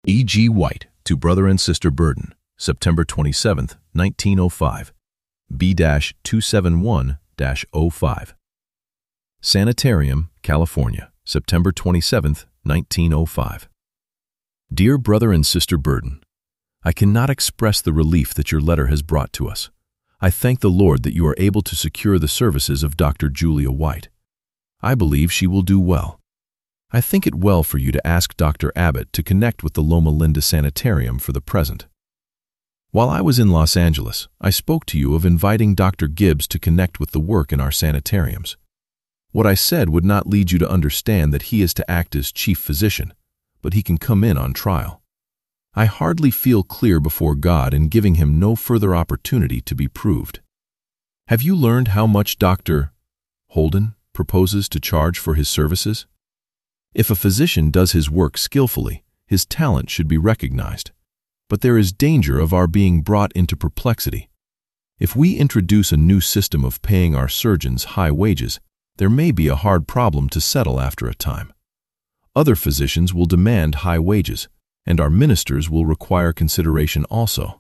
E. G. White, to Brother and Sister Burden, September 27, 1905, B-271-05. Sanitarium, California, September 27, 1905. Dear Brother and Sister Burden, I cannot express the relief that your letter has brought to us. I thank the Lord that you are able to secure the services of Dr. Julia White. I believe she will do well. I think it well for you to ask Dr. Abbott to connect with the Loma Linda Sanitarium for the present. While I was in Los Angeles, I spoke to you of inviting Dr. Gibbs to connect with the work in our sanitariums. What I said would not lead you to understand that he is to act as chief physician, but he can come in on trial. I hardly feel clear before God in giving him no further opportunity to be proved. Have you learned how much Dr. Holden proposes to charge for his services? If a physician does his work skillfully, his talent should be recognized. But there is danger of our being brought into perplexity. If we introduce a new system of paying our surgeons high wages, there may be a hard problem to settle after a time. Other physicians will demand high wages, and our ministers will require consideration also.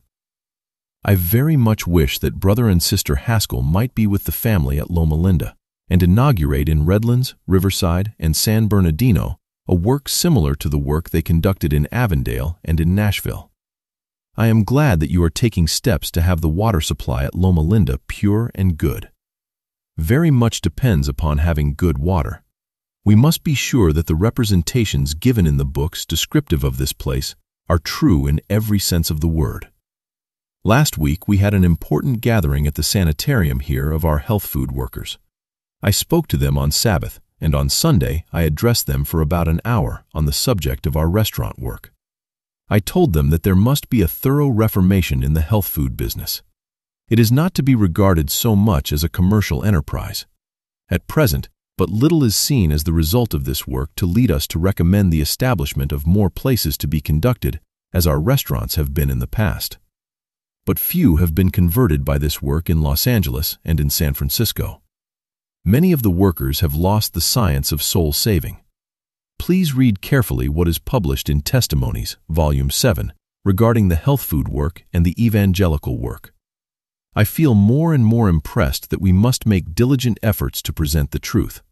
I very much wish that Brother and Sister Haskell might be with the family at Loma Linda and inaugurate in Redlands, Riverside, and San Bernardino a work similar to the work they conducted in Avondale and in Nashville. I am glad that you are taking steps to have the water supply at Loma Linda pure and good. Very much depends upon having good water. We must be sure that the representations given in the books descriptive of this place are true in every sense of the word. Last week we had an important gathering at the sanitarium here of our health food workers. I spoke to them on Sabbath, and on Sunday I addressed them for about an hour on the subject of our restaurant work. I told them that there must be a thorough reformation in the health food business. It is not to be regarded so much as a commercial enterprise. At present, but little is seen as the result of this work to lead us to recommend the establishment of more places to be conducted as our restaurants have been in the past. But few have been converted by this work in Los Angeles and in San Francisco. Many of the workers have lost the science of soul saving. Please read carefully what is published in Testimonies, Volume 7, regarding the health food work and the evangelical work. I feel more and more impressed that we must make diligent efforts to present the truth.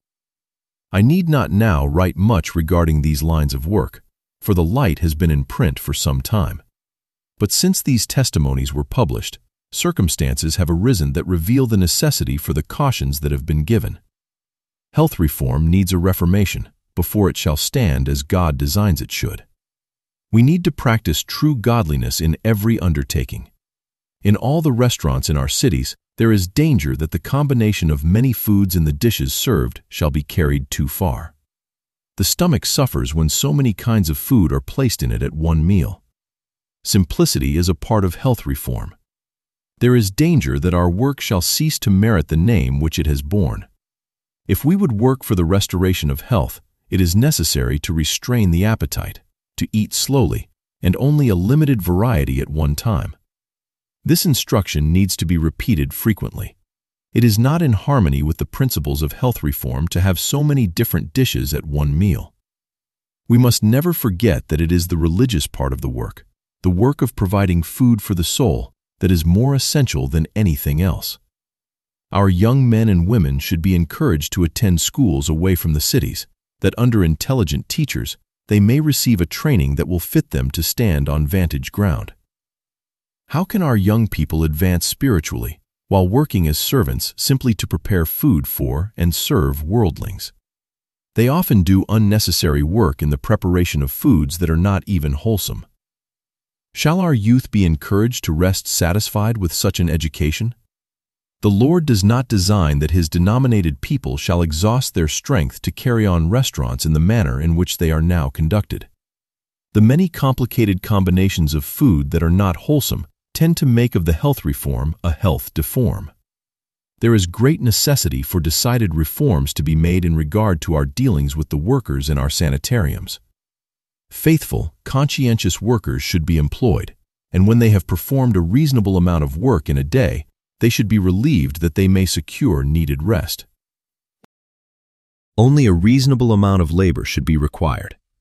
I need not now write much regarding these lines of work, for the light has been in print for some time. But since these testimonies were published, circumstances have arisen that reveal the necessity for the cautions that have been given. Health reform needs a reformation before it shall stand as God designs it should. We need to practice true godliness in every undertaking. In all the restaurants in our cities, there is danger that the combination of many foods in the dishes served shall be carried too far. The stomach suffers when so many kinds of food are placed in it at one meal. Simplicity is a part of health reform. There is danger that our work shall cease to merit the name which it has borne. If we would work for the restoration of health, it is necessary to restrain the appetite, to eat slowly, and only a limited variety at one time. This instruction needs to be repeated frequently. It is not in harmony with the principles of health reform to have so many different dishes at one meal. We must never forget that it is the religious part of the work of providing food for the soul, that is more essential than anything else. Our young men and women should be encouraged to attend schools away from the cities, that under intelligent teachers they may receive a training that will fit them to stand on vantage ground. How can our young people advance spiritually while working as servants simply to prepare food for and serve worldlings? They often do unnecessary work in the preparation of foods that are not even wholesome. Shall our youth be encouraged to rest satisfied with such an education? The Lord does not design that His denominated people shall exhaust their strength to carry on restaurants in the manner in which they are now conducted. The many complicated combinations of food that are not wholesome tend to make of the health reform a health deform. There is great necessity for decided reforms to be made in regard to our dealings with the workers in our sanitariums. Faithful, conscientious workers should be employed, and when they have performed a reasonable amount of work in a day, they should be relieved that they may secure needed rest. Only a reasonable amount of labor should be required,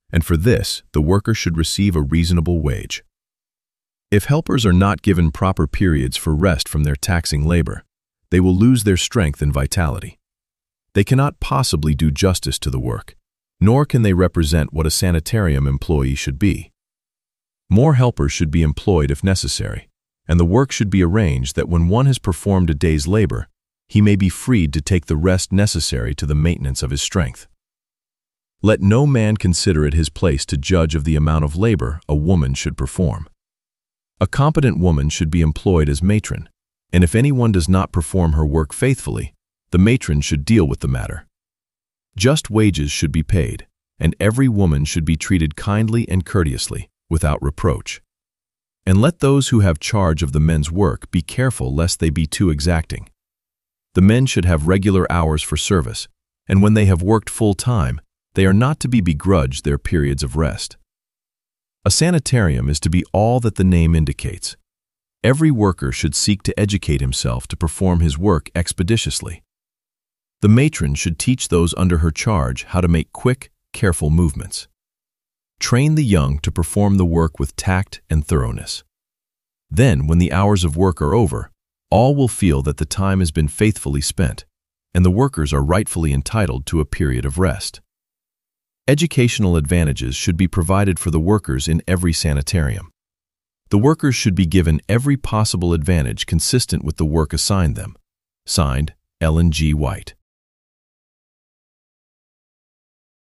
and for this, the worker should receive a reasonable wage. If helpers are not given proper periods for rest from their taxing labor, they will lose their strength and vitality. They cannot possibly do justice to the work, nor can they represent what a sanitarium employee should be. More helpers should be employed if necessary, and the work should be arranged that when one has performed a day's labor, he may be freed to take the rest necessary to the maintenance of his strength. Let no man consider it his place to judge of the amount of labor a woman should perform. A competent woman should be employed as matron, and if anyone does not perform her work faithfully, the matron should deal with the matter. Just wages should be paid, and every woman should be treated kindly and courteously, without reproach. And let those who have charge of the men's work be careful lest they be too exacting. The men should have regular hours for service, and when they have worked full time, they are not to be begrudged their periods of rest. A sanitarium is to be all that the name indicates. Every worker should seek to educate himself to perform his work expeditiously. The matron should teach those under her charge how to make quick, careful movements. Train the young to perform the work with tact and thoroughness. Then, when the hours of work are over, all will feel that the time has been faithfully spent, and the workers are rightfully entitled to a period of rest. Educational advantages should be provided for the workers in every sanitarium. The workers should be given every possible advantage consistent with the work assigned them. Signed, Ellen G. White.